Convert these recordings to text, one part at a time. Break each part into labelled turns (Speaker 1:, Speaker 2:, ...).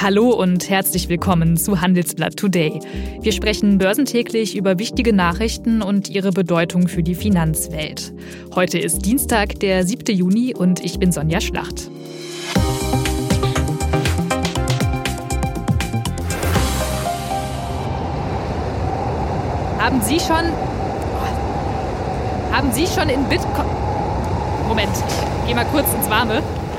Speaker 1: Hallo und herzlich willkommen zu Handelsblatt Today. Wir sprechen börsentäglich über wichtige Nachrichten und ihre Bedeutung für die Finanzwelt. Heute ist Dienstag, der 7. Juni und ich bin Sonja Schlacht. Haben Sie schon in Bitcoin... Moment, ich gehe mal kurz ins Warme.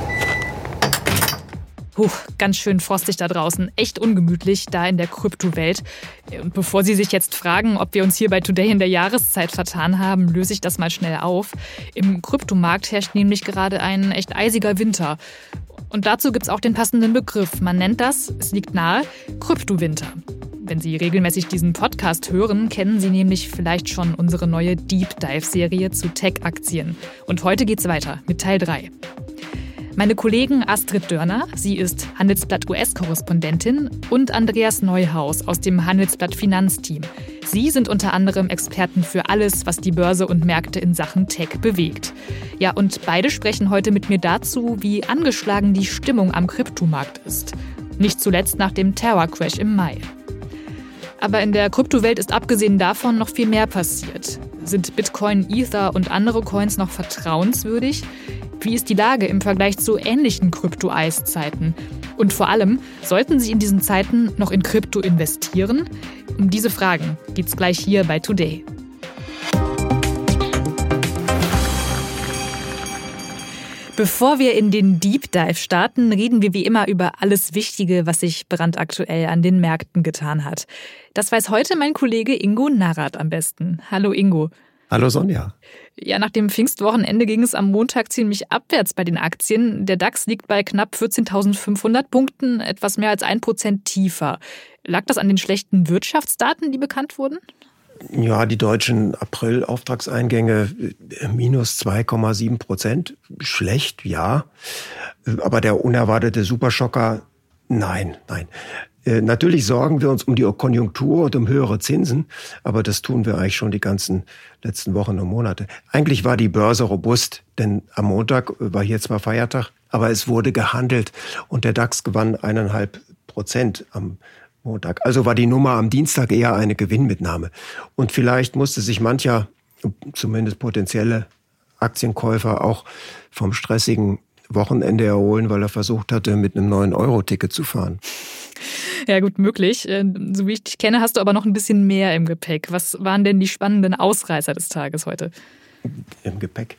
Speaker 1: Ganz schön frostig da draußen. Echt ungemütlich da in der Kryptowelt. Und bevor Sie sich jetzt fragen, ob wir uns hier bei Today in der Jahreszeit vertan haben, löse ich das mal schnell auf. Im Kryptomarkt herrscht nämlich gerade ein echt eisiger Winter. Und dazu gibt es auch den passenden Begriff. Man nennt das, es liegt nahe, Kryptowinter. Wenn Sie regelmäßig diesen Podcast hören, kennen Sie nämlich vielleicht schon unsere neue Deep Dive-Serie zu Tech-Aktien. Und heute geht's weiter mit Teil 3. Meine Kollegen Astrid Dörner, sie ist Handelsblatt US-Korrespondentin, und Andreas Neuhaus aus dem Handelsblatt Finanzteam. Sie sind unter anderem Experten für alles, was die Börse und Märkte in Sachen Tech bewegt. Ja, und beide sprechen heute mit mir dazu, wie angeschlagen die Stimmung am Kryptomarkt ist. Nicht zuletzt nach dem Terror-Crash im Mai. Aber in der Kryptowelt ist abgesehen davon noch viel mehr passiert. Sind Bitcoin, Ether und andere Coins noch vertrauenswürdig? Wie ist die Lage im Vergleich zu ähnlichen Krypto-Eiszeiten? Und vor allem, sollten Sie in diesen Zeiten noch in Krypto investieren? Um diese Fragen geht's gleich hier bei Today. Bevor wir in den Deep Dive starten, reden wir wie immer über alles Wichtige, was sich brandaktuell an den Märkten getan hat. Das weiß heute mein Kollege Ingo Narrath am besten. Hallo Ingo.
Speaker 2: Hallo Sonja.
Speaker 1: Ja, nach dem Pfingstwochenende ging es am Montag ziemlich abwärts bei den Aktien. Der DAX liegt bei knapp 14.500 Punkten, etwas mehr als 1% tiefer. Lag das an den schlechten Wirtschaftsdaten, die bekannt wurden?
Speaker 2: Ja, die deutschen April-Auftragseingänge minus 2,7%. Schlecht, ja. Aber der unerwartete Superschocker, nein. Natürlich sorgen wir uns um die Konjunktur und um höhere Zinsen, aber das tun wir eigentlich schon die ganzen letzten Wochen und Monate. Eigentlich war die Börse robust, denn am Montag war hier zwar Feiertag, aber es wurde gehandelt und der DAX gewann 1,5% am Montag. Also war die Nummer am Dienstag eher eine Gewinnmitnahme. Und vielleicht musste sich mancher, zumindest potenzielle Aktienkäufer, auch vom stressigen Wochenende erholen, weil er versucht hatte, mit einem 9-Euro-Ticket zu fahren.
Speaker 1: Ja gut, möglich. So wie ich dich kenne, hast du aber noch ein bisschen mehr im Gepäck. Was waren denn die spannenden Ausreißer des Tages heute?
Speaker 2: Im Gepäck?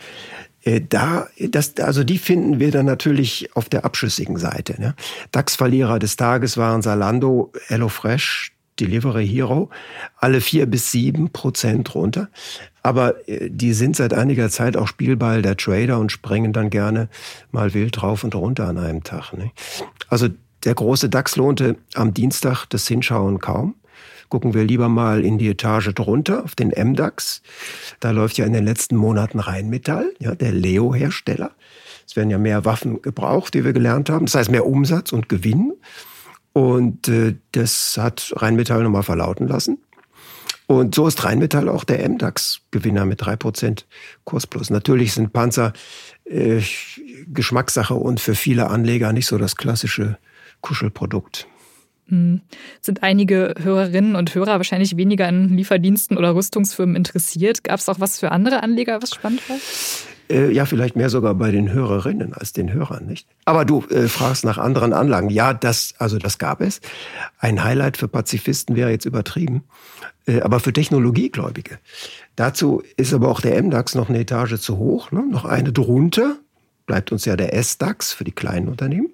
Speaker 2: Die finden wir dann natürlich auf der abschüssigen Seite. Ne? DAX-Verlierer des Tages waren Zalando, HelloFresh, Delivery Hero, alle 4-7% runter. Aber die sind seit einiger Zeit auch Spielball der Trader und springen dann gerne mal wild drauf und runter an einem Tag. Ne? Also der große DAX lohnte am Dienstag das Hinschauen kaum. Gucken wir lieber mal in die Etage drunter, auf den MDAX. Da läuft ja in den letzten Monaten Rheinmetall, ja, der Leo-Hersteller. Es werden ja mehr Waffen gebraucht, wie wir gelernt haben. Das heißt mehr Umsatz und Gewinn. Und das hat Rheinmetall nochmal verlauten lassen. Und so ist Rheinmetall auch der MDAX-Gewinner mit 3% Kursplus. Natürlich sind Panzer Geschmackssache und für viele Anleger nicht so das klassische Kuschelprodukt.
Speaker 1: Sind einige Hörerinnen und Hörer wahrscheinlich weniger an Lieferdiensten oder Rüstungsfirmen interessiert? Gab es auch was für andere Anleger, was spannend war?
Speaker 2: Ja, vielleicht mehr sogar bei den Hörerinnen als den Hörern, nicht? Aber du fragst nach anderen Anlagen. Ja, das gab es. Ein Highlight für Pazifisten wäre jetzt übertrieben, aber für Technologiegläubige. Dazu ist aber auch der MDAX noch eine Etage zu hoch, ne? Noch eine drunter. Bleibt uns ja der SDAX für die kleinen Unternehmen.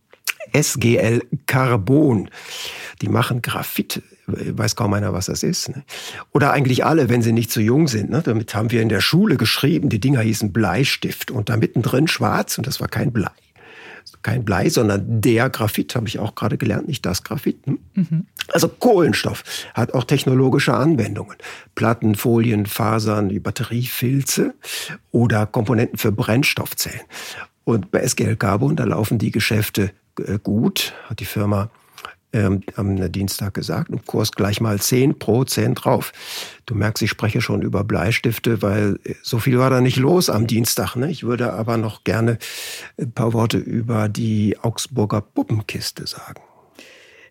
Speaker 2: SGL Carbon. Die machen Graphit. Weiß kaum einer, was das ist. Ne? Oder eigentlich alle, wenn sie nicht zu jung sind. Ne? Damit haben wir in der Schule geschrieben. Die Dinger hießen Bleistift. Und da mittendrin schwarz. Und das war kein Blei. Kein Blei, sondern der Graphit, habe ich auch gerade gelernt, nicht das Graphit. Ne? Also Kohlenstoff hat auch technologische Anwendungen. Platten, Folien, Fasern, die Batteriefilze oder Komponenten für Brennstoffzellen. Und bei SGL Carbon, da laufen die Geschäfte gut, hat die Firma am Dienstag gesagt, im Kurs gleich mal 10% drauf. Du merkst, ich spreche schon über Bleistifte, weil so viel war da nicht los am Dienstag. Ne? Ich würde aber noch gerne ein paar Worte über die Augsburger Puppenkiste sagen.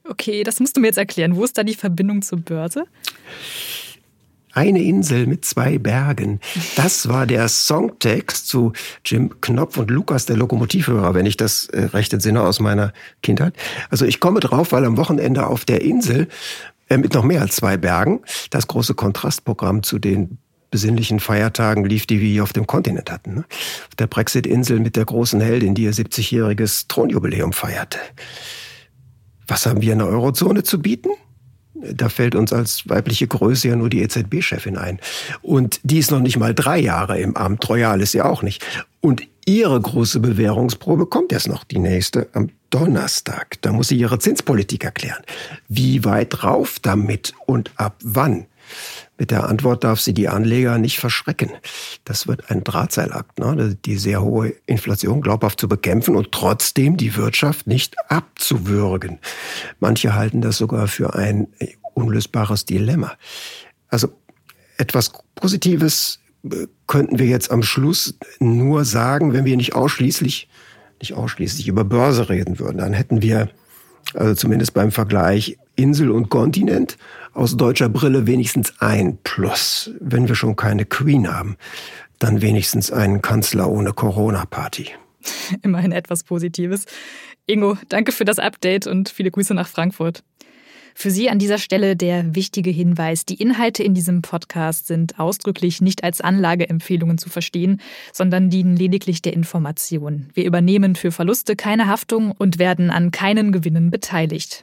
Speaker 1: Okay, das musst du mir jetzt erklären. Wo ist da die Verbindung zur Börse?
Speaker 2: Eine Insel mit 2 Bergen. Das war der Songtext zu Jim Knopf und Lukas, der Lokomotivhörer, wenn ich das recht entsinne aus meiner Kindheit. Also ich komme drauf, weil am Wochenende auf der Insel mit noch mehr als 2 Bergen das große Kontrastprogramm zu den besinnlichen Feiertagen lief, die wir hier auf dem Kontinent hatten. Auf der Brexit-Insel mit der großen Heldin, die ihr 70-jähriges Thronjubiläum feierte. Was haben wir in der Eurozone zu bieten? Da fällt uns als weibliche Größe ja nur die EZB-Chefin ein. Und die ist noch nicht mal 3 Jahre im Amt. Royal ist ja auch nicht. Und ihre große Bewährungsprobe kommt erst noch, die nächste, am Donnerstag. Da muss sie ihre Zinspolitik erklären. Wie weit rauf damit und ab wann? Mit der Antwort darf sie die Anleger nicht verschrecken. Das wird ein Drahtseilakt, ne? Die sehr hohe Inflation glaubhaft zu bekämpfen und trotzdem die Wirtschaft nicht abzuwürgen. Manche halten das sogar für ein unlösbares Dilemma. Also etwas Positives könnten wir jetzt am Schluss nur sagen, wenn wir nicht ausschließlich über Börse reden würden. Dann hätten wir also zumindest beim Vergleich Insel und Kontinent aus deutscher Brille wenigstens ein Plus. Wenn wir schon keine Queen haben, dann wenigstens einen Kanzler ohne Corona-Party.
Speaker 1: Immerhin etwas Positives. Ingo, danke für das Update und viele Grüße nach Frankfurt. Für Sie an dieser Stelle der wichtige Hinweis: Die Inhalte in diesem Podcast sind ausdrücklich nicht als Anlageempfehlungen zu verstehen, sondern dienen lediglich der Information. Wir übernehmen für Verluste keine Haftung und werden an keinen Gewinnen beteiligt.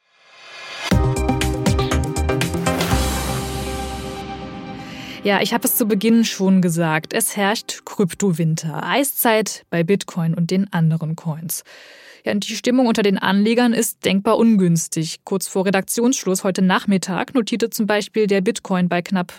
Speaker 1: Ja, ich habe es zu Beginn schon gesagt. Es herrscht Kryptowinter, Eiszeit bei Bitcoin und den anderen Coins. Ja, und die Stimmung unter den Anlegern ist denkbar ungünstig. Kurz vor Redaktionsschluss heute Nachmittag notierte zum Beispiel der Bitcoin bei knapp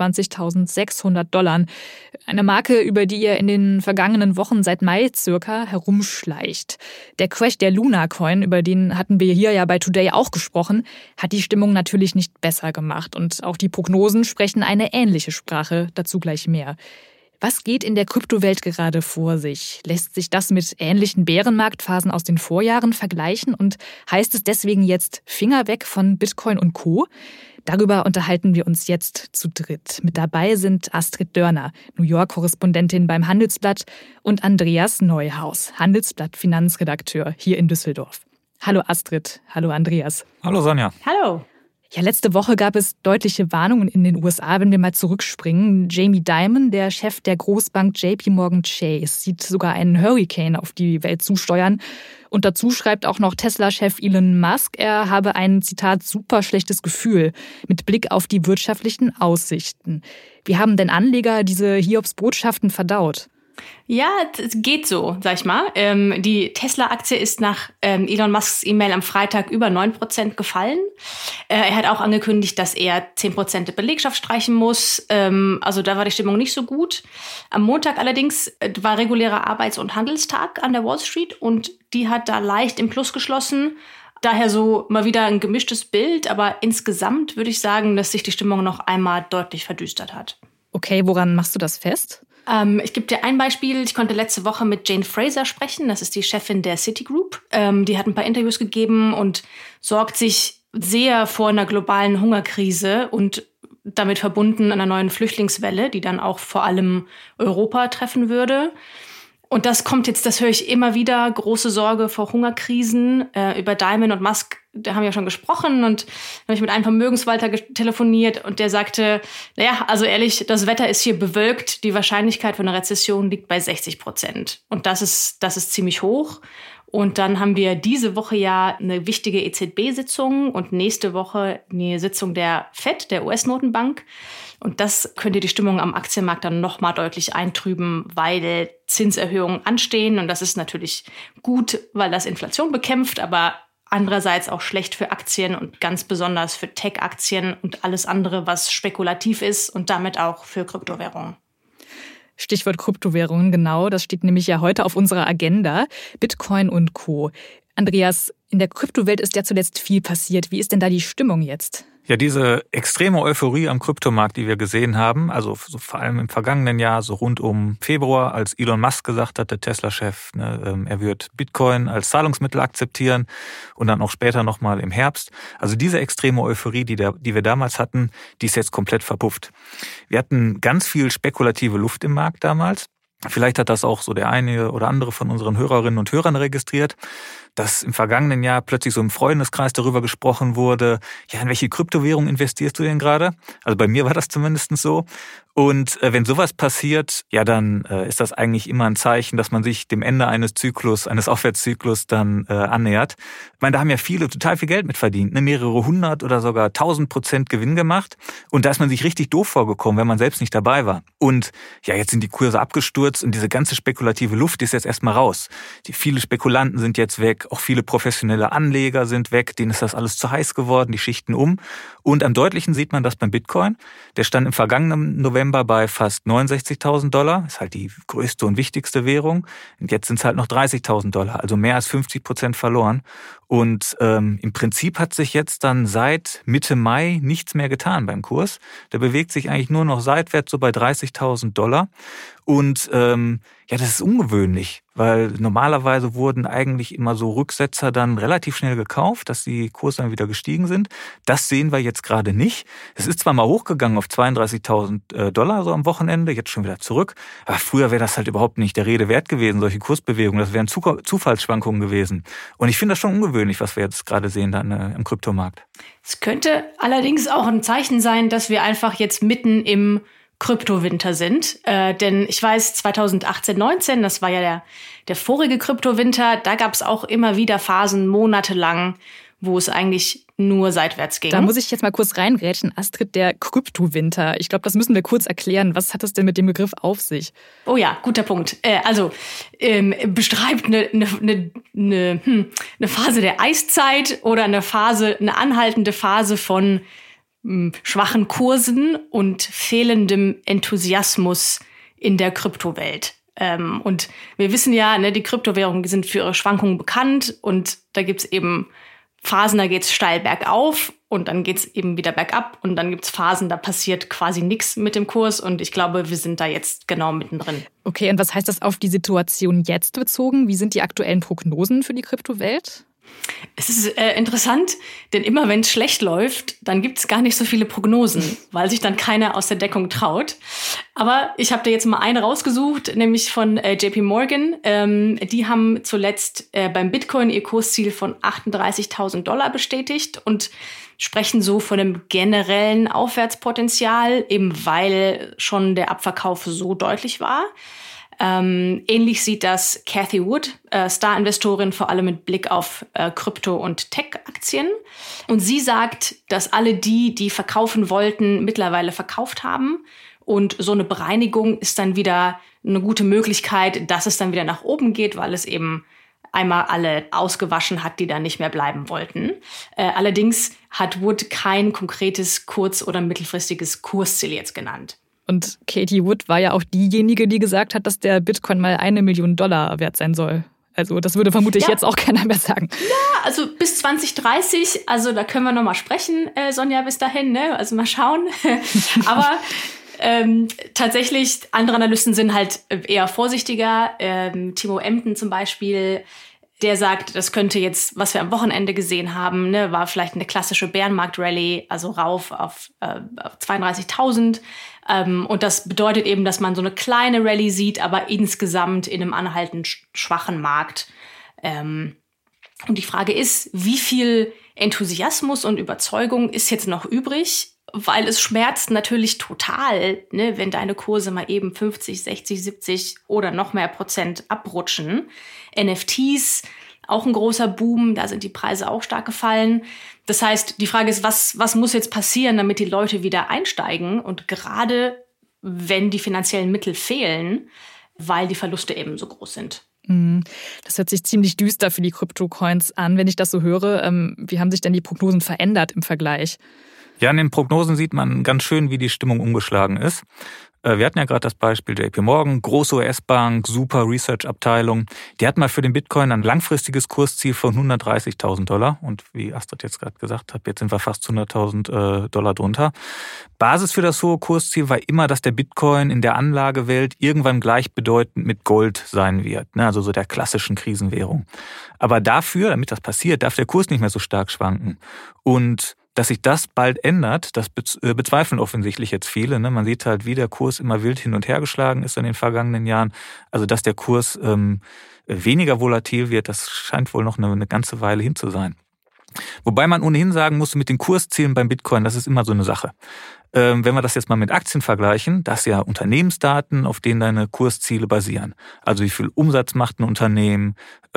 Speaker 1: $29.600. Eine Marke, über die er in den vergangenen Wochen seit Mai circa herumschleicht. Der Crash der Luna Coin, über den hatten wir hier ja bei Today auch gesprochen, hat die Stimmung natürlich nicht besser gemacht. Und auch die Prognosen sprechen eine ähnliche Sprache, dazu gleich mehr. Was geht in der Kryptowelt gerade vor sich? Lässt sich das mit ähnlichen Bärenmarktphasen aus den Vorjahren vergleichen? Und heißt es deswegen jetzt Finger weg von Bitcoin und Co.? Darüber unterhalten wir uns jetzt zu dritt. Mit dabei sind Astrid Dörner, New York-Korrespondentin beim Handelsblatt, und Andreas Neuhaus, Handelsblatt-Finanzredakteur hier in Düsseldorf. Hallo Astrid, hallo Andreas.
Speaker 3: Hallo Sonja.
Speaker 4: Hallo.
Speaker 1: Ja, letzte Woche gab es deutliche Warnungen in den USA, wenn wir mal zurückspringen. Jamie Dimon, der Chef der Großbank JP Morgan Chase, sieht sogar einen Hurricane auf die Welt zusteuern. Und dazu schreibt auch noch Tesla-Chef Elon Musk, er habe ein, Zitat, super schlechtes Gefühl mit Blick auf die wirtschaftlichen Aussichten. Wie haben denn Anleger diese Hiobsbotschaften verdaut?
Speaker 4: Ja, es geht so, sag ich mal. Die Tesla-Aktie ist nach Elon Musks E-Mail am Freitag über 9% gefallen. Er hat auch angekündigt, dass er 10% der Belegschaft streichen muss. Also da war die Stimmung nicht so gut. Am Montag allerdings war regulärer Arbeits- und Handelstag an der Wall Street und die hat da leicht im Plus geschlossen. Daher so mal wieder ein gemischtes Bild, aber insgesamt würde ich sagen, dass sich die Stimmung noch einmal deutlich verdüstert hat.
Speaker 1: Okay, woran machst du das fest?
Speaker 4: Ich gebe dir ein Beispiel. Ich konnte letzte Woche mit Jane Fraser sprechen. Das ist die Chefin der Citigroup. Die hat ein paar Interviews gegeben und sorgt sich sehr vor einer globalen Hungerkrise und damit verbunden einer neuen Flüchtlingswelle, die dann auch vor allem Europa treffen würde. Und das kommt jetzt, das höre ich immer wieder, große Sorge vor Hungerkrisen. Über Dimon und Musk, da haben wir ja schon gesprochen und habe ich mit einem Vermögensverwalter telefoniert und der sagte, naja, also ehrlich, das Wetter ist hier bewölkt, die Wahrscheinlichkeit für eine Rezession liegt bei 60%. Und das ist ziemlich hoch. Und dann haben wir diese Woche ja eine wichtige EZB-Sitzung und nächste Woche eine Sitzung der FED, der US-Notenbank. Und das könnte die Stimmung am Aktienmarkt dann nochmal deutlich eintrüben, weil Zinserhöhungen anstehen. Und das ist natürlich gut, weil das Inflation bekämpft, aber andererseits auch schlecht für Aktien und ganz besonders für Tech-Aktien und alles andere, was spekulativ ist und damit auch für Kryptowährungen.
Speaker 1: Stichwort Kryptowährungen, genau. Das steht nämlich ja heute auf unserer Agenda. Bitcoin und Co. Andreas, In der Kryptowelt ist ja zuletzt viel passiert. Wie ist denn da die Stimmung jetzt?
Speaker 3: Ja, diese extreme Euphorie am Kryptomarkt, die wir gesehen haben, also so vor allem im vergangenen Jahr, so rund um Februar, als Elon Musk gesagt hat, der Tesla-Chef, er wird Bitcoin als Zahlungsmittel akzeptieren und dann auch später nochmal im Herbst. Also diese extreme Euphorie, die wir damals hatten, die ist jetzt komplett verpufft. Wir hatten ganz viel spekulative Luft im Markt damals. Vielleicht hat das auch so der eine oder andere von unseren Hörerinnen und Hörern registriert, dass im vergangenen Jahr plötzlich so im Freundeskreis darüber gesprochen wurde, ja, in welche Kryptowährung investierst du denn gerade? Also bei mir war das zumindest so. Und wenn sowas passiert, ja, dann ist das eigentlich immer ein Zeichen, dass man sich dem Ende eines Aufwärtszyklus dann annähert. Ich meine, da haben ja viele total viel Geld mit verdient, mehrere 100 oder sogar 1000% Gewinn gemacht. Und da ist man sich richtig doof vorgekommen, wenn man selbst nicht dabei war. Und ja, jetzt sind die Kurse abgestürzt und diese ganze spekulative Luft ist jetzt erstmal raus. Viele Spekulanten sind jetzt weg, auch viele professionelle Anleger sind weg, denen ist das alles zu heiß geworden, die schichten um. Und am deutlichen sieht man das beim Bitcoin. Der stand im vergangenen November bei fast $69.000, ist halt die größte und wichtigste Währung. Und jetzt sind es halt noch $30.000, also mehr als 50% verloren. Und im Prinzip hat sich jetzt dann seit Mitte Mai nichts mehr getan beim Kurs. Der bewegt sich eigentlich nur noch seitwärts so bei $30.000. Und ja, das ist ungewöhnlich, weil normalerweise wurden eigentlich immer so Rücksetzer dann relativ schnell gekauft, dass die Kurse dann wieder gestiegen sind. Das sehen wir jetzt gerade nicht. Es ist zwar mal hochgegangen auf $32.000 so am Wochenende, jetzt schon wieder zurück. Aber früher wäre das halt überhaupt nicht der Rede wert gewesen, solche Kursbewegungen. Das wären Zufallsschwankungen gewesen. Und ich finde das schon ungewöhnlich, was wir jetzt gerade sehen dann im Kryptomarkt.
Speaker 4: Es könnte allerdings auch ein Zeichen sein, dass wir einfach jetzt mitten im Kryptowinter sind. Denn ich weiß, 2018, 19, das war ja der vorige Kryptowinter, da gab es auch immer wieder Phasen, monatelang, wo es eigentlich nur seitwärts ging.
Speaker 1: Da muss ich jetzt mal kurz reingrätschen. Astrid, der Kryptowinter. Ich glaube, das müssen wir kurz erklären. Was hat es denn mit dem Begriff auf sich?
Speaker 4: Oh ja, guter Punkt. Beschreibt eine Phase der Eiszeit oder eine anhaltende Phase von schwachen Kursen und fehlendem Enthusiasmus in der Kryptowelt. Und wir wissen ja, die Kryptowährungen sind für ihre Schwankungen bekannt und da gibt's eben Phasen, da geht's steil bergauf und dann geht's eben wieder bergab und dann gibt's Phasen, da passiert quasi nichts mit dem Kurs und ich glaube, wir sind da jetzt genau mittendrin.
Speaker 1: Okay, und was heißt das auf die Situation jetzt bezogen? Wie sind die aktuellen Prognosen für die Kryptowelt?
Speaker 4: Es ist interessant, denn immer wenn es schlecht läuft, dann gibt es gar nicht so viele Prognosen, weil sich dann keiner aus der Deckung traut. Aber ich habe da jetzt mal eine rausgesucht, nämlich von JP Morgan. Die haben zuletzt beim Bitcoin ihr Kursziel von $38.000 bestätigt und sprechen so von einem generellen Aufwärtspotenzial, eben weil schon der Abverkauf so deutlich war. Ähnlich sieht das Cathie Wood, Star-Investorin, vor allem mit Blick auf Krypto- und Tech-Aktien. Und sie sagt, dass alle die verkaufen wollten, mittlerweile verkauft haben. Und so eine Bereinigung ist dann wieder eine gute Möglichkeit, dass es dann wieder nach oben geht, weil es eben einmal alle ausgewaschen hat, die da nicht mehr bleiben wollten. Allerdings hat Wood kein konkretes kurz- oder mittelfristiges Kursziel jetzt genannt.
Speaker 1: Und Cathie Wood war ja auch diejenige, die gesagt hat, dass der Bitcoin mal $1 Million wert sein soll. Also das würde vermutlich jetzt auch keiner mehr sagen.
Speaker 4: Ja, also bis 2030, also da können wir noch mal sprechen, Sonja, bis dahin, ne? Also mal schauen. Aber tatsächlich, andere Analysten sind halt eher vorsichtiger. Timo Emden zum Beispiel, der sagt, das könnte jetzt, was wir am Wochenende gesehen haben, war vielleicht eine klassische Bärenmarkt-Rallye, also rauf auf 32.000. Und das bedeutet eben, dass man so eine kleine Rallye sieht, aber insgesamt in einem anhaltend schwachen Markt. Und die Frage ist, wie viel Enthusiasmus und Überzeugung ist jetzt noch übrig? Weil es schmerzt natürlich total, wenn deine Kurse mal eben 50, 60, 70 oder noch mehr Prozent abrutschen. NFTs, auch ein großer Boom, da sind die Preise auch stark gefallen. Das heißt, die Frage ist, was muss jetzt passieren, damit die Leute wieder einsteigen? Und gerade wenn die finanziellen Mittel fehlen, weil die Verluste eben so groß sind.
Speaker 1: Das hört sich ziemlich düster für die Kryptocoins an, wenn ich das so höre. Wie haben sich denn die Prognosen verändert im Vergleich?
Speaker 3: Ja, in den Prognosen sieht man ganz schön, wie die Stimmung umgeschlagen ist. Wir hatten ja gerade das Beispiel JP Morgan, große US-Bank, super Research-Abteilung. Die hat mal für den Bitcoin ein langfristiges Kursziel von $130.000. Und wie Astrid jetzt gerade gesagt hat, jetzt sind wir fast $100.000 drunter. Basis für das hohe Kursziel war immer, dass der Bitcoin in der Anlagewelt irgendwann gleichbedeutend mit Gold sein wird, ne? Also so der klassischen Krisenwährung. Aber dafür, damit das passiert, darf der Kurs nicht mehr so stark schwanken. Und dass sich das bald ändert, das bezweifeln offensichtlich jetzt viele. Ne? Man sieht halt, wie der Kurs immer wild hin und her geschlagen ist in den vergangenen Jahren. Also dass der Kurs weniger volatil wird, das scheint wohl noch eine ganze Weile hin zu sein. Wobei man ohnehin sagen muss, mit den Kurszielen beim Bitcoin, das ist immer so eine Sache. Wenn wir das jetzt mal mit Aktien vergleichen, das sind ja Unternehmensdaten, auf denen deine Kursziele basieren. Also wie viel Umsatz macht ein Unternehmen,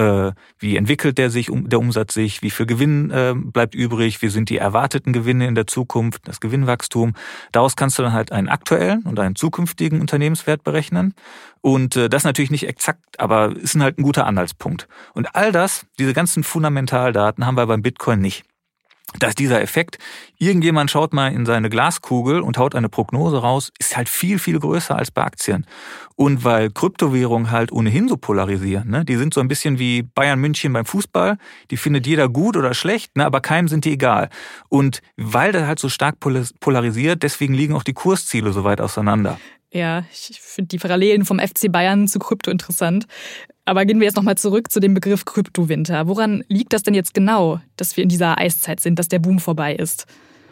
Speaker 3: wie entwickelt der Umsatz sich, wie viel Gewinn bleibt übrig, wie sind die erwarteten Gewinne in der Zukunft, das Gewinnwachstum. Daraus kannst du dann halt einen aktuellen und einen zukünftigen Unternehmenswert berechnen. Und das natürlich nicht exakt, aber ist halt ein guter Anhaltspunkt. Und all das, diese ganzen Fundamentaldaten haben wir beim Bitcoin nicht. Dass dieser Effekt, irgendjemand schaut mal in seine Glaskugel und haut eine Prognose raus, ist halt viel, viel größer als bei Aktien. Und weil Kryptowährungen halt ohnehin so polarisieren, ne? Die sind so ein bisschen wie Bayern München beim Fußball, die findet jeder gut oder schlecht, ne? Aber keinem sind die egal. Und weil der halt so stark polarisiert, deswegen liegen auch die Kursziele so weit auseinander.
Speaker 1: Ja, ich finde die Parallelen vom FC Bayern zu Krypto interessant. Aber gehen wir jetzt nochmal zurück zu dem Begriff Kryptowinter. Woran liegt das denn jetzt genau, dass wir in dieser Eiszeit sind, dass der Boom vorbei ist?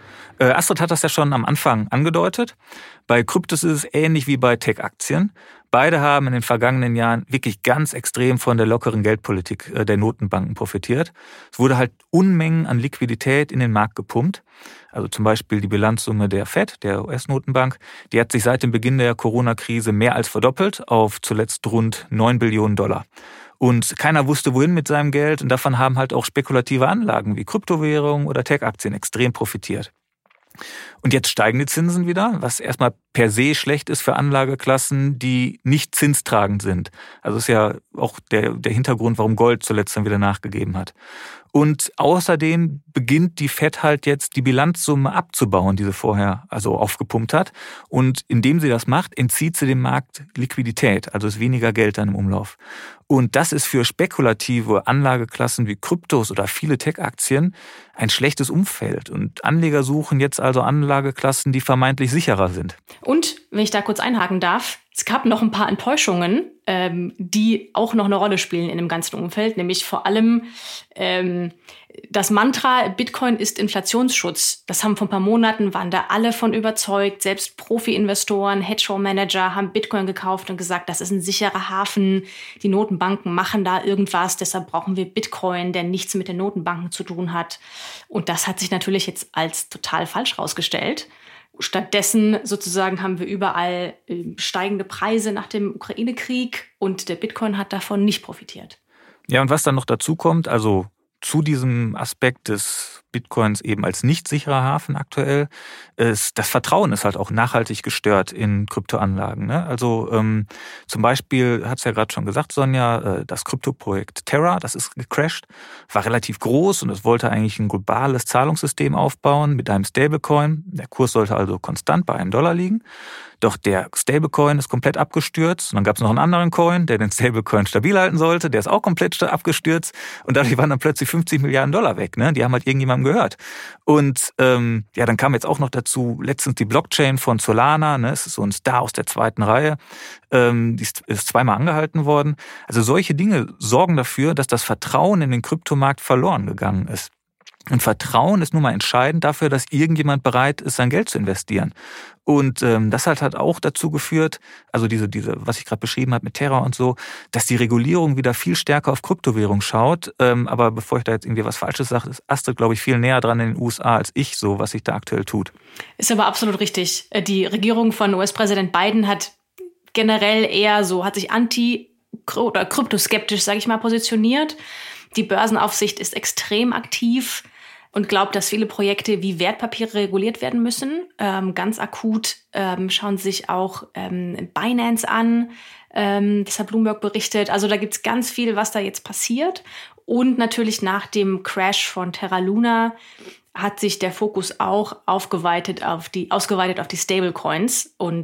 Speaker 3: Astrid hat das ja schon am Anfang angedeutet. Bei Kryptos ist es ähnlich wie bei Tech-Aktien. Beide haben in den vergangenen Jahren wirklich ganz extrem von der lockeren Geldpolitik der Notenbanken profitiert. Es wurde halt Unmengen an Liquidität in den Markt gepumpt. Also zum Beispiel die Bilanzsumme der Fed, der US-Notenbank, die hat sich seit dem Beginn der Corona-Krise mehr als verdoppelt auf zuletzt rund $9 Billionen. Und keiner wusste, wohin mit seinem Geld. Und davon haben halt auch spekulative Anlagen wie Kryptowährungen oder Tech-Aktien extrem profitiert. Und jetzt steigen die Zinsen wieder, was erstmal per se schlecht ist für Anlageklassen, die nicht zinstragend sind. Also ist ja auch der Hintergrund, warum Gold zuletzt dann wieder nachgegeben hat. Und außerdem beginnt die Fed halt jetzt die Bilanzsumme abzubauen, die sie vorher also aufgepumpt hat. Und indem sie das macht, entzieht sie dem Markt Liquidität, also ist weniger Geld dann im Umlauf. Und das ist für spekulative Anlageklassen wie Kryptos oder viele Tech-Aktien ein schlechtes Umfeld. Und Anleger suchen jetzt also Anlageklassen, die vermeintlich sicherer sind.
Speaker 4: Und, wenn ich da kurz einhaken darf, es gab noch ein paar Enttäuschungen, die auch noch eine Rolle spielen in dem ganzen Umfeld, nämlich vor allem das Mantra, Bitcoin ist Inflationsschutz. Das haben vor ein paar Monaten, waren da alle von überzeugt. Selbst Profi-Investoren, Hedgefonds-Manager haben Bitcoin gekauft und gesagt, das ist ein sicherer Hafen. Die Notenbanken machen da irgendwas, deshalb brauchen wir Bitcoin, der nichts mit den Notenbanken zu tun hat. Und das hat sich natürlich jetzt als total falsch rausgestellt. Stattdessen sozusagen haben wir überall steigende Preise nach dem Ukraine-Krieg und der Bitcoin hat davon nicht profitiert.
Speaker 3: Ja, und was dann noch dazu kommt, also zu diesem Aspekt des Bitcoins eben als nicht sicherer Hafen aktuell, ist das Vertrauen ist halt auch nachhaltig gestört in Kryptoanlagen. Ne? Also zum Beispiel, hat es ja gerade schon gesagt, Sonja, das Kryptoprojekt Terra, das ist gecrashed, war relativ groß und es wollte eigentlich ein globales Zahlungssystem aufbauen mit einem Stablecoin. Der Kurs sollte also konstant bei $1 liegen. Doch der Stablecoin ist komplett abgestürzt. Und dann gab es noch einen anderen Coin, der den Stablecoin stabil halten sollte. Der ist auch komplett abgestürzt. Und dadurch waren dann plötzlich $50 Milliarden weg. Ne? Die haben halt irgendjemandem gehört. Und ja, dann kam jetzt auch noch dazu letztens die Blockchain von Solana. Ne? Es ist so ein Star aus der zweiten Reihe. Die ist zweimal angehalten worden. Also solche Dinge sorgen dafür, dass das Vertrauen in den Kryptomarkt verloren gegangen ist. Und Vertrauen ist nun mal entscheidend dafür, dass irgendjemand bereit ist, sein Geld zu investieren. Und das hat auch dazu geführt, also diese, was ich gerade beschrieben habe mit Terra und so, dass die Regulierung wieder viel stärker auf Kryptowährung schaut. Aber bevor ich da jetzt irgendwie was Falsches sage, ist Astrid, glaube ich, viel näher dran in den USA als ich, so was sich da aktuell tut.
Speaker 4: Ist aber absolut richtig. Die Regierung von US-Präsident Biden hat generell eher so, hat sich oder kryptoskeptisch, sage ich mal, positioniert. Die Börsenaufsicht ist extrem aktiv und glaubt, dass viele Projekte wie Wertpapiere reguliert werden müssen. Ganz akut schauen sich auch Binance an. Das hat Bloomberg berichtet. Also da gibt's ganz viel, was da jetzt passiert. Und natürlich nach dem Crash von Terra Luna hat sich der Fokus auch ausgeweitet auf die Stablecoins. Und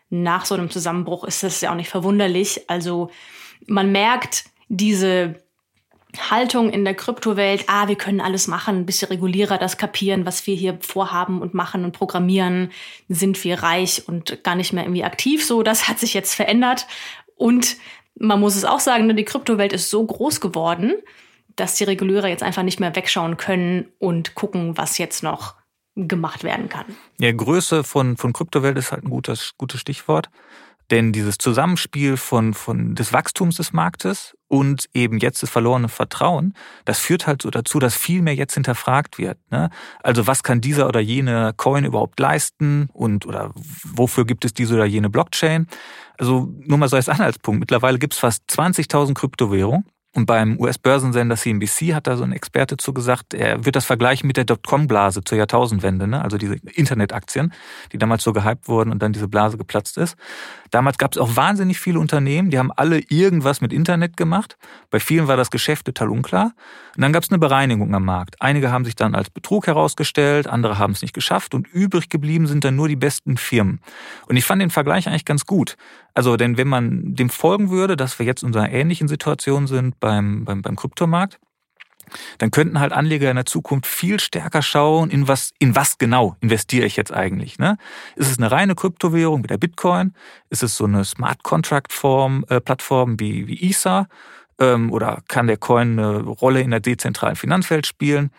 Speaker 4: nach so einem Zusammenbruch ist das ja auch nicht verwunderlich. Also man merkt diese Haltung in der Kryptowelt, wir können alles machen, bis die Regulierer das kapieren, was wir hier vorhaben und machen und programmieren, sind wir reich und gar nicht mehr irgendwie aktiv. So, das hat sich jetzt verändert. Und man muss es auch sagen, die Kryptowelt ist so groß geworden, dass die Regulierer jetzt einfach nicht mehr wegschauen können und gucken, was jetzt noch gemacht werden kann.
Speaker 3: Ja, Größe von Kryptowelt ist halt ein gutes Stichwort. Denn dieses Zusammenspiel von des Wachstums des Marktes und eben jetzt das verlorene Vertrauen, das führt halt so dazu, dass viel mehr jetzt hinterfragt wird. Ne? Also was kann dieser oder jene Coin überhaupt leisten oder wofür gibt es diese oder jene Blockchain? Also nur mal so als Anhaltspunkt. Mittlerweile gibt es fast 20.000 Kryptowährungen. Und beim US-Börsensender CNBC hat da so ein Experte zu gesagt, er wird das vergleichen mit der Dotcom-Blase zur Jahrtausendwende, ne? Also diese Internetaktien, die damals so gehypt wurden und dann diese Blase geplatzt ist. Damals gab es auch wahnsinnig viele Unternehmen, die haben alle irgendwas mit Internet gemacht. Bei vielen war das Geschäft total unklar. Und dann gab es eine Bereinigung am Markt. Einige haben sich dann als Betrug herausgestellt, andere haben es nicht geschafft und übrig geblieben sind dann nur die besten Firmen. Und ich fand den Vergleich eigentlich ganz gut. Also, denn wenn man dem folgen würde, dass wir jetzt in einer ähnlichen Situation sind beim Kryptomarkt, dann könnten halt Anleger in der Zukunft viel stärker schauen, in was genau investiere ich jetzt eigentlich. Ne? Ist es eine reine Kryptowährung wie der Bitcoin? Ist es so eine Smart Contract Plattform wie Ether? Oder kann der Coin eine Rolle in der dezentralen Finanzwelt spielen?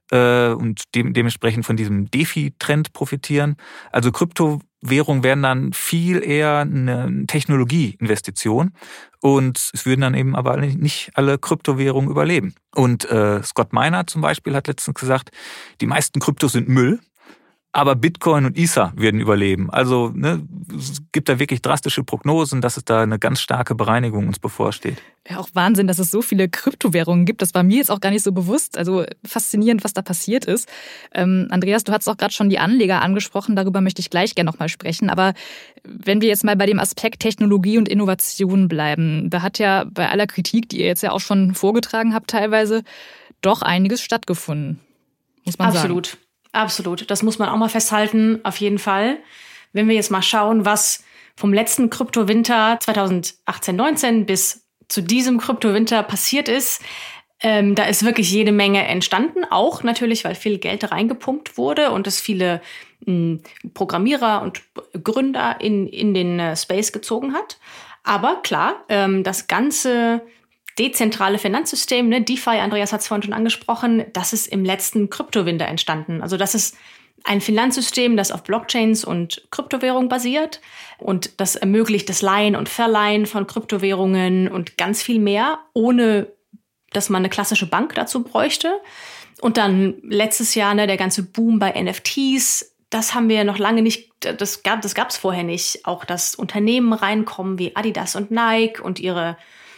Speaker 3: Und dementsprechend von diesem DeFi-Trend profitieren. Also Kryptowährungen wären dann viel eher eine Technologieinvestition und es würden dann eben aber nicht alle Kryptowährungen überleben. Und Scott Miner zum Beispiel hat letztens gesagt, die meisten Kryptos sind Müll, aber Bitcoin und Ether werden überleben. Also es gibt da wirklich drastische Prognosen, dass es da eine ganz starke Bereinigung uns bevorsteht.
Speaker 1: Ja, auch Wahnsinn, dass es so viele Kryptowährungen gibt. Das war mir jetzt auch gar nicht so bewusst. Also faszinierend, was da passiert ist. Andreas, du hast auch gerade schon die Anleger angesprochen. Darüber möchte ich gleich gerne nochmal sprechen. Aber wenn wir jetzt mal bei dem Aspekt Technologie und Innovation bleiben, da hat ja bei aller Kritik, die ihr jetzt ja auch schon vorgetragen habt teilweise, doch einiges stattgefunden, muss man sagen.
Speaker 4: Absolut. Das muss man auch mal festhalten, auf jeden Fall. Wenn wir jetzt mal schauen, was vom letzten Kryptowinter 2018/19 bis zu diesem Kryptowinter passiert ist, da ist wirklich jede Menge entstanden. Auch natürlich, weil viel Geld reingepumpt wurde und es viele Programmierer und Gründer in den Space gezogen hat. Aber klar, das ganze dezentrale Finanzsystem, DeFi, Andreas hat es vorhin schon angesprochen, das ist im letzten Kryptowinter entstanden. Also das ist ein Finanzsystem, das auf Blockchains und Kryptowährungen basiert und das ermöglicht das Leihen und Verleihen von Kryptowährungen und ganz viel mehr, ohne dass man eine klassische Bank dazu bräuchte. Und dann letztes Jahr der ganze Boom bei NFTs, das haben wir noch lange nicht, das gab's vorher nicht. Auch dass Unternehmen reinkommen wie Adidas und Nike und ihre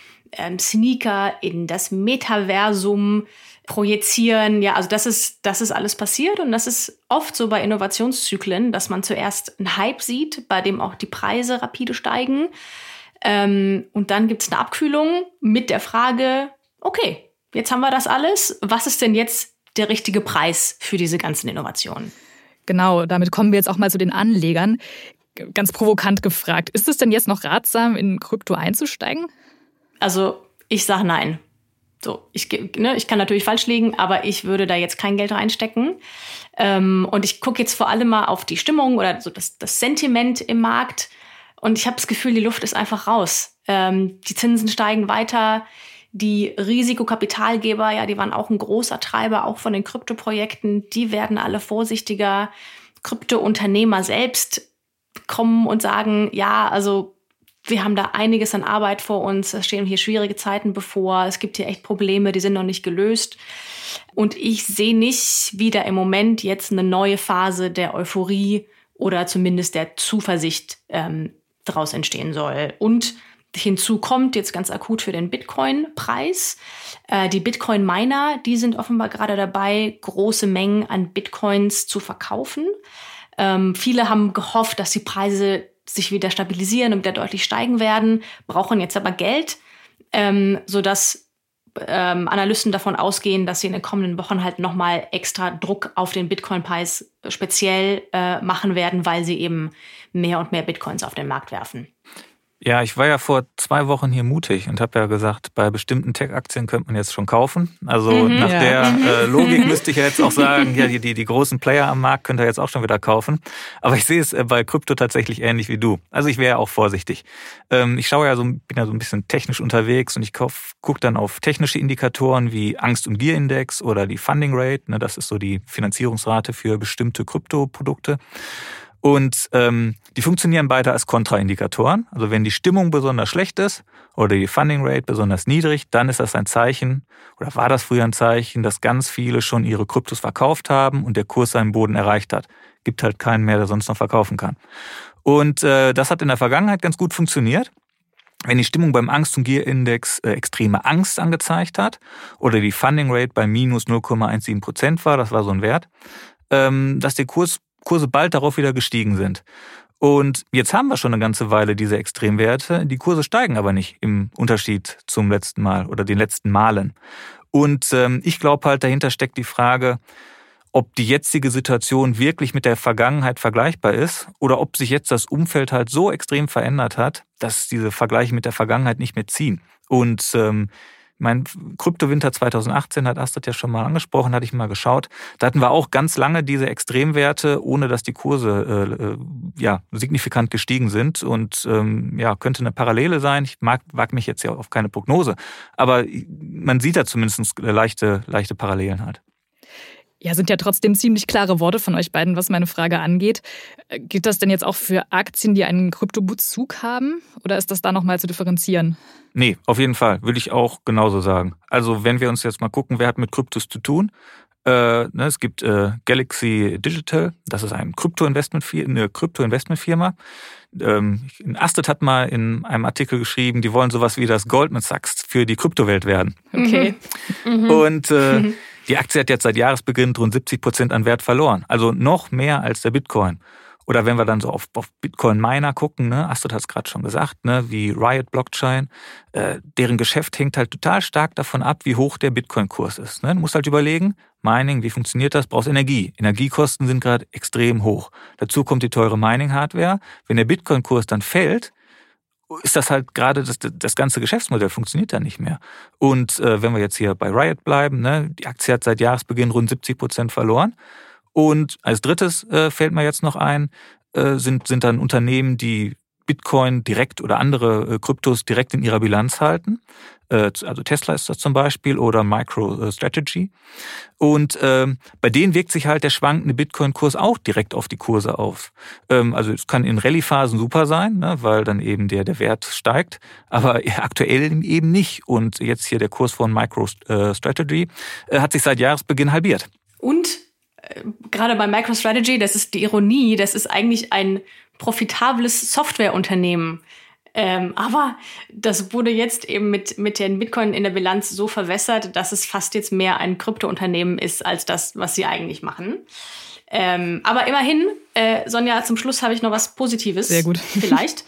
Speaker 4: Sneaker in das Metaversum projizieren. Ja, also das ist alles passiert und das ist oft so bei Innovationszyklen, dass man zuerst einen Hype sieht, bei dem auch die Preise rapide steigen. Und dann gibt es eine Abkühlung mit der Frage, okay, jetzt haben wir das alles. Was ist denn jetzt der richtige Preis für diese ganzen Innovationen?
Speaker 1: Genau, damit kommen wir jetzt auch mal zu den Anlegern. Ganz provokant gefragt, ist es denn jetzt noch ratsam, in Krypto einzusteigen?
Speaker 4: Also ich sage nein. So, ich kann natürlich falsch liegen, aber ich würde da jetzt kein Geld reinstecken. Und ich gucke jetzt vor allem mal auf die Stimmung oder so das Sentiment im Markt. Und ich habe das Gefühl, die Luft ist einfach raus. Die Zinsen steigen weiter. Die Risikokapitalgeber, ja, die waren auch ein großer Treiber, auch von den Kryptoprojekten. Die werden alle vorsichtiger. Kryptounternehmer selbst kommen und sagen, ja, also wir haben da einiges an Arbeit vor uns. Es stehen hier schwierige Zeiten bevor. Es gibt hier echt Probleme, die sind noch nicht gelöst. Und ich sehe nicht, wie da im Moment jetzt eine neue Phase der Euphorie oder zumindest der Zuversicht daraus entstehen soll. Und hinzu kommt jetzt ganz akut für den Bitcoin-Preis. Die Bitcoin-Miner, die sind offenbar gerade dabei, große Mengen an Bitcoins zu verkaufen. Viele haben gehofft, dass die Preise sich wieder stabilisieren und wieder deutlich steigen werden, brauchen jetzt aber Geld, sodass Analysten davon ausgehen, dass sie in den kommenden Wochen halt nochmal extra Druck auf den Bitcoin-Preis speziell machen werden, weil sie eben mehr und mehr Bitcoins auf den Markt werfen.
Speaker 3: Ja, ich war ja vor 2 Wochen hier mutig und habe ja gesagt, bei bestimmten Tech-Aktien könnte man jetzt schon kaufen. Also nach der Logik müsste ich ja jetzt auch sagen, ja, die großen Player am Markt könnt ihr jetzt auch schon wieder kaufen. Aber ich sehe es bei Krypto tatsächlich ähnlich wie du. Also ich wäre ja auch vorsichtig. Ich bin ja so ein bisschen technisch unterwegs und ich gucke dann auf technische Indikatoren wie Angst- und Gier-Index oder die Funding Rate. Ne, das ist so die Finanzierungsrate für bestimmte Kryptoprodukte. Und die funktionieren beide als Kontraindikatoren. Also wenn die Stimmung besonders schlecht ist oder die Funding Rate besonders niedrig, dann ist das ein Zeichen, oder war das früher ein Zeichen, dass ganz viele schon ihre Kryptos verkauft haben und der Kurs seinen Boden erreicht hat. Gibt halt keinen mehr, der sonst noch verkaufen kann. Und das hat in der Vergangenheit ganz gut funktioniert. Wenn die Stimmung beim Angst- und Gier-Index extreme Angst angezeigt hat oder die Funding Rate bei minus 0,17% war, das war so ein Wert, dass der Kurse bald darauf wieder gestiegen sind. Und jetzt haben wir schon eine ganze Weile diese Extremwerte. Die Kurse steigen aber nicht im Unterschied zum letzten Mal oder den letzten Malen. Und ich glaube halt, dahinter steckt die Frage, ob die jetzige Situation wirklich mit der Vergangenheit vergleichbar ist oder ob sich jetzt das Umfeld halt so extrem verändert hat, dass diese Vergleiche mit der Vergangenheit nicht mehr ziehen. Und mein Kryptowinter 2018 hat Astrid ja schon mal angesprochen, hatte ich mal geschaut. Da hatten wir auch ganz lange diese Extremwerte, ohne dass die Kurse signifikant gestiegen sind. Und könnte eine Parallele sein. Ich wage mich jetzt ja auf keine Prognose. Aber man sieht da zumindest leichte Parallelen halt.
Speaker 1: Ja, sind ja trotzdem ziemlich klare Worte von euch beiden, was meine Frage angeht. Gilt das denn jetzt auch für Aktien, die einen Kryptobezug haben? Oder ist das da nochmal zu differenzieren?
Speaker 3: Nee, auf jeden Fall. Würde ich auch genauso sagen. Also wenn wir uns jetzt mal gucken, wer hat mit Kryptos zu tun? Es gibt Galaxy Digital, das ist eine Krypto-Investmentfirma. Astrid hat mal in einem Artikel geschrieben, die wollen sowas wie das Goldman Sachs für die Kryptowelt werden.
Speaker 1: Okay.
Speaker 3: Und die Aktie hat jetzt seit Jahresbeginn rund 70% an Wert verloren. Also noch mehr als der Bitcoin. Oder wenn wir dann so auf Bitcoin-Miner gucken, ne, Astrid hat es gerade schon gesagt, ne, wie Riot Blockchain, deren Geschäft hängt halt total stark davon ab, wie hoch der Bitcoin-Kurs ist. Ne? Du musst halt überlegen, Mining, wie funktioniert das? Brauchst Energie. Energiekosten sind gerade extrem hoch. Dazu kommt die teure Mining-Hardware. Wenn der Bitcoin-Kurs dann fällt, ist das halt gerade, das ganze Geschäftsmodell funktioniert dann nicht mehr. Und wenn wir jetzt hier bei Riot bleiben, ne, die Aktie hat seit Jahresbeginn rund 70% verloren. Und als drittes fällt mir jetzt noch ein, sind dann Unternehmen, die Bitcoin direkt oder andere Kryptos direkt in ihrer Bilanz halten. Also Tesla ist das zum Beispiel oder MicroStrategy. Und bei denen wirkt sich halt der schwankende Bitcoin-Kurs auch direkt auf die Kurse auf. Also es kann in Rallye-Phasen super sein, ne, weil dann eben der Wert steigt, aber aktuell eben nicht. Und jetzt hier der Kurs von MicroStrategy hat sich seit Jahresbeginn halbiert.
Speaker 4: Und gerade bei MicroStrategy, das ist die Ironie, das ist eigentlich ein profitables Softwareunternehmen. Aber das wurde jetzt eben mit den Bitcoin in der Bilanz so verwässert, dass es fast jetzt mehr ein Kryptounternehmen ist, als das, was sie eigentlich machen. Aber immerhin, Sonja, zum Schluss habe ich noch was Positives.
Speaker 1: Sehr gut.
Speaker 4: Vielleicht.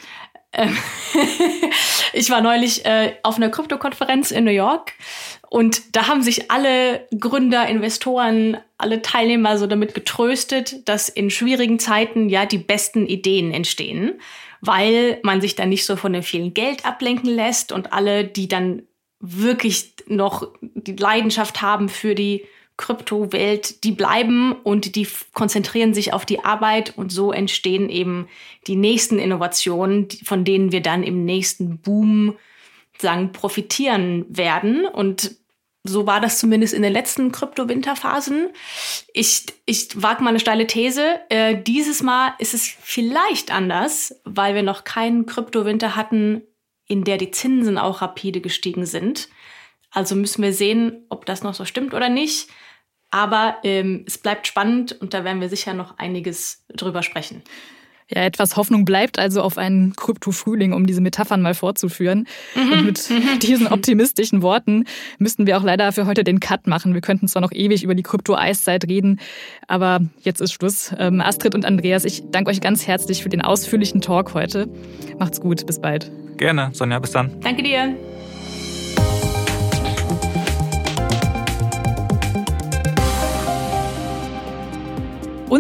Speaker 4: Ich war neulich auf einer Krypto-Konferenz in New York und da haben sich alle Gründer, Investoren, alle Teilnehmer so damit getröstet, dass in schwierigen Zeiten ja die besten Ideen entstehen, weil man sich dann nicht so von dem vielen Geld ablenken lässt und alle, die dann wirklich noch die Leidenschaft haben für die Kryptowelt, die bleiben und die konzentrieren sich auf die Arbeit und so entstehen eben die nächsten Innovationen, von denen wir dann im nächsten Boom profitieren werden. Und so war das zumindest in den letzten Krypto-Winterphasen. Ich wage mal eine steile These. Dieses Mal ist es vielleicht anders, weil wir noch keinen Krypto-Winter hatten, in der die Zinsen auch rapide gestiegen sind. Also müssen wir sehen, ob das noch so stimmt oder nicht. Aber es bleibt spannend und da werden wir sicher noch einiges drüber sprechen.
Speaker 1: Ja, etwas Hoffnung bleibt also auf einen Krypto-Frühling, um diese Metaphern mal fortzuführen. Und mit diesen optimistischen Worten müssten wir auch leider für heute den Cut machen. Wir könnten zwar noch ewig über die Krypto-Eiszeit reden, aber jetzt ist Schluss. Astrid und Andreas, ich danke euch ganz herzlich für den ausführlichen Talk heute. Macht's gut, bis bald.
Speaker 3: Gerne, Sonja, bis dann.
Speaker 4: Danke dir.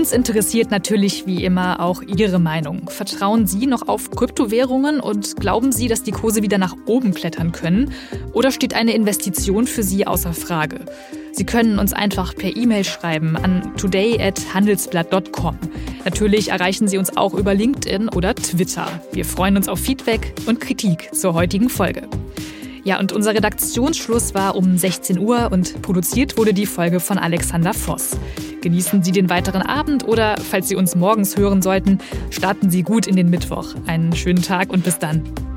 Speaker 1: Uns interessiert natürlich wie immer auch Ihre Meinung. Vertrauen Sie noch auf Kryptowährungen und glauben Sie, dass die Kurse wieder nach oben klettern können? Oder steht eine Investition für Sie außer Frage? Sie können uns einfach per E-Mail schreiben an today@handelsblatt.com. Natürlich erreichen Sie uns auch über LinkedIn oder Twitter. Wir freuen uns auf Feedback und Kritik zur heutigen Folge. Ja, und unser Redaktionsschluss war um 16 Uhr und produziert wurde die Folge von Alexander Voss. Genießen Sie den weiteren Abend oder, falls Sie uns morgens hören sollten, starten Sie gut in den Mittwoch. Einen schönen Tag und bis dann.